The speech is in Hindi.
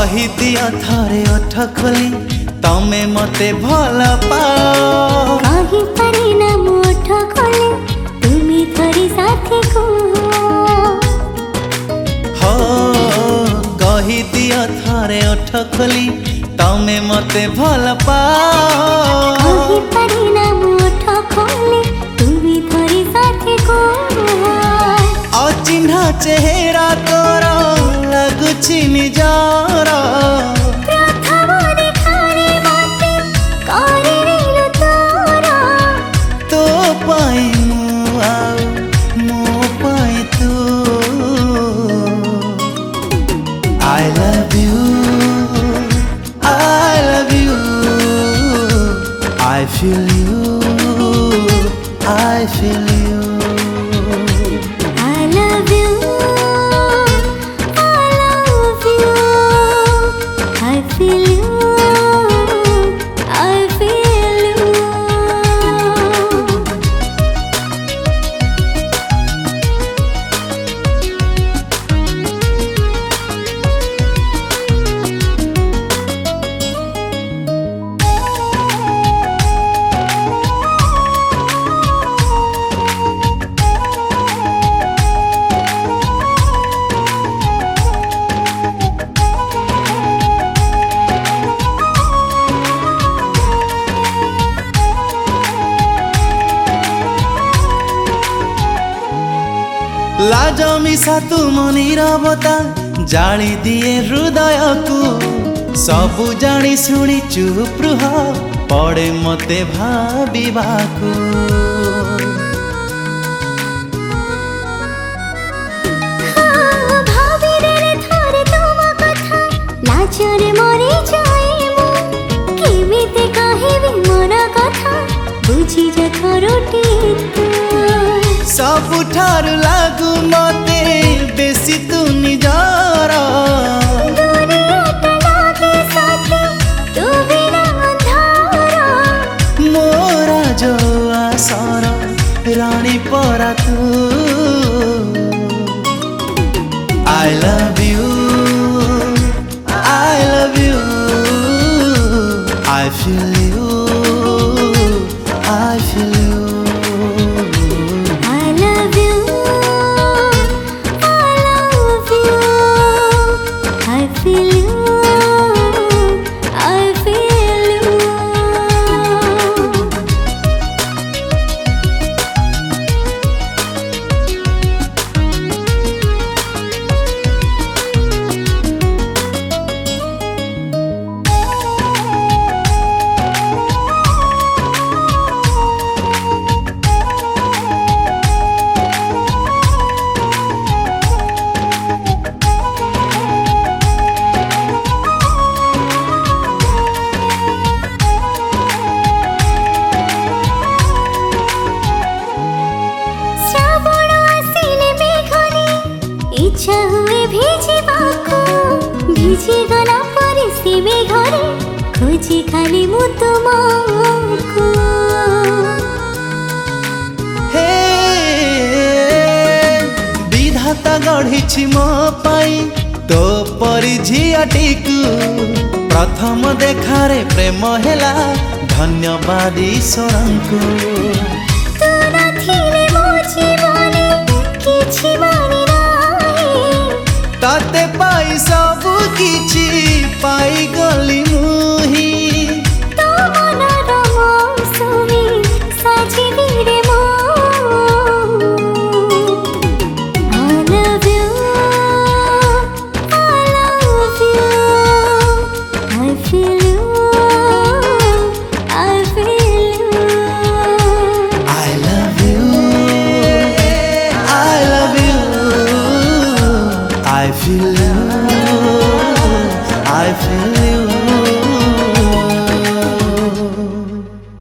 कही दिया थरे ओठ खोली तमे मते भल पाओ। कही पारे ना ओठ खोले तुमी थरी साथी को हो कही दिया थरे ओठ खोली तमे मते भल पाओ। कही पारे ना ओठ खोले तुमी थरी साथी को अचिन्हा चेहरा तोर लगुछि निजार प्रथम देखारे मते करिलु तोर तो पाई मु आउ मो पाई तू। I love you, I love you, I feel you, I feel you। I love you, I love you, I feel you, I feel you। लाज मिसा तुम नीरवता जाली दिए हृदय को सबु जानी शुणी चुप रुह पड़े मते भाबिबाकू। भाविरे थरे तुम कथा लाजरे मरि जाए मु केमिते कहिबि मोर कथा बुझी जा थरुटी तू। सबुठारु लागू मते बेसी तू निजार दुनियाटा लागे साथी तू बिना अंधार मोरा जो आसर रानी परा तू। I love you, I love you, I feel you, I feel you। I love you, I love you, I feel you, I feel you। Shravan आसिले Meghare इच्छा हुए भिजिबाको भिजी गला परे से मेघरे खोजी खाली मु तुमको। हे विधाता गढ़ी मो पाई तो परी झियाटीकू प्रथम देखारे प्रेम हेला धन्यवाद ईश्वरंकु। तू नथिले मो जीवने किछि मानि नाही ताते पाई सब किछि पाई गली मुही। तो मनर मौसमी साजिबि रे मो। I love you, I love you, I feel you, I feel you। I love you, I love you, I feel you, I feel you।